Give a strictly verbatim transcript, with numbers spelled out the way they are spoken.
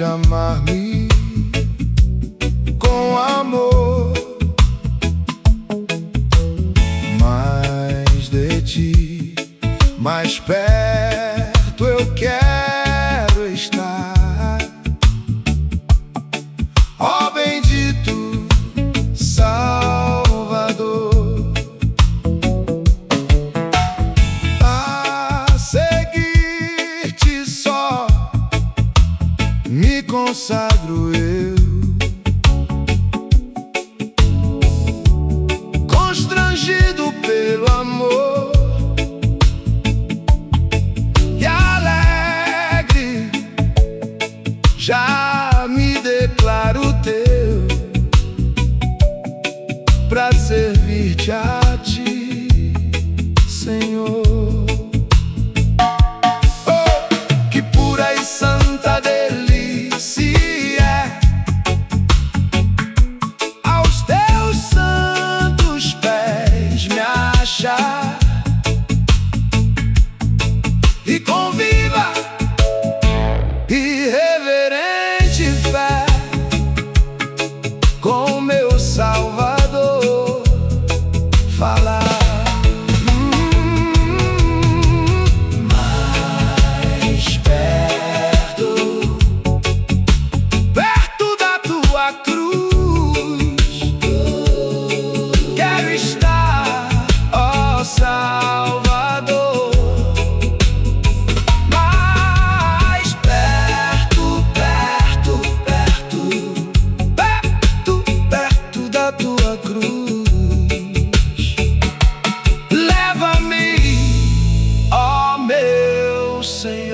chamar-me com amor, mais de ti, mais perto eu quero estar. Ó bendito Salvador, a seguir-te só me consagro eu, constrangido pelo amor e alegre, já me declaro teu, pra servir-te a ti, Senhor. Oh, que pura e santa delícia é aos teus santos pés me achar, e com viva e reverente fé com meu Salvador falar. Hum, mais perto, perto da tua cruz, quero estar, ó Salvador. Mais perto, perto, perto, perto, perto da tua cruz. Leva-me, ó meu Senhor.